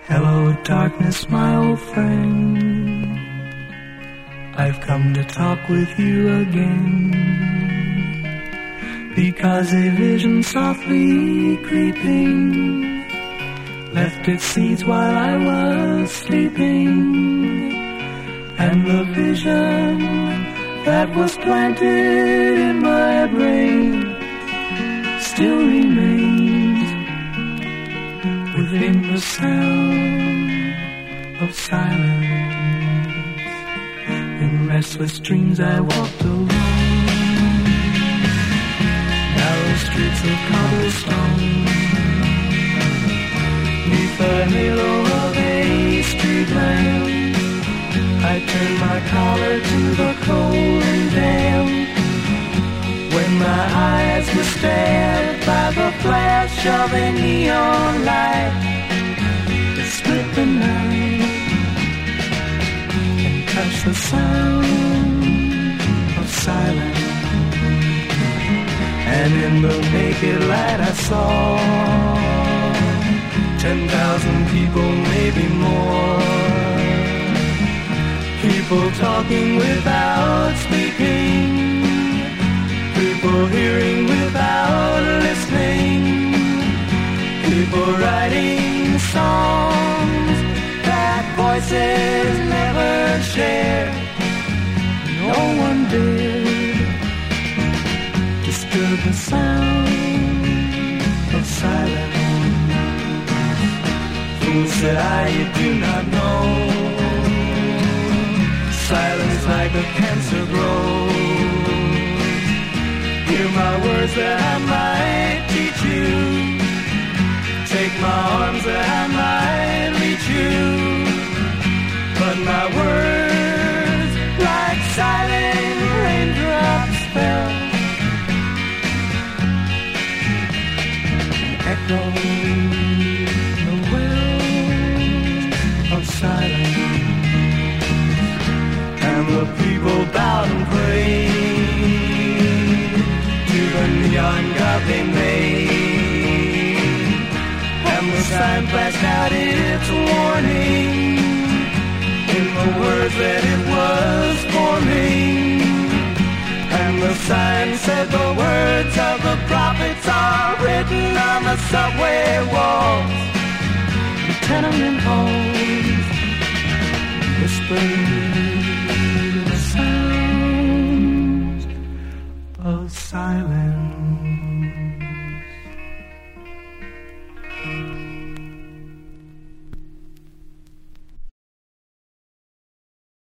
Hello, darkness, my old friend. I've come to talk with you again, because a vision softly creeping left its seeds while I was sleeping, and the vision that was planted in my brain still remains within the sound of silence. In restless dreams I walked alone, narrow streets of cobblestone, neath the halo of a street lamp. I turned my collar to the cold and damp, when my eyes were stared by the flash of a neon light that split the night and touched the sound of silence. And in the naked light I saw 10,000 people, maybe more, people talking without speaking, people hearing without listening, people writing songs that voices never share. No one did disturb the sound of silence. Fool, said I, you do not know, silence like a cancer grows. Hear my words that I might teach you, take my arms that I might reach you, but my words like silent raindrops fell and echoed the wells of silence. And the people bowed and prayed to the neon god they made, and the sign flashed out its warning in the words that it was forming. And the sign said the words of the prophets are written on the subway walls, the tenement halls, whispered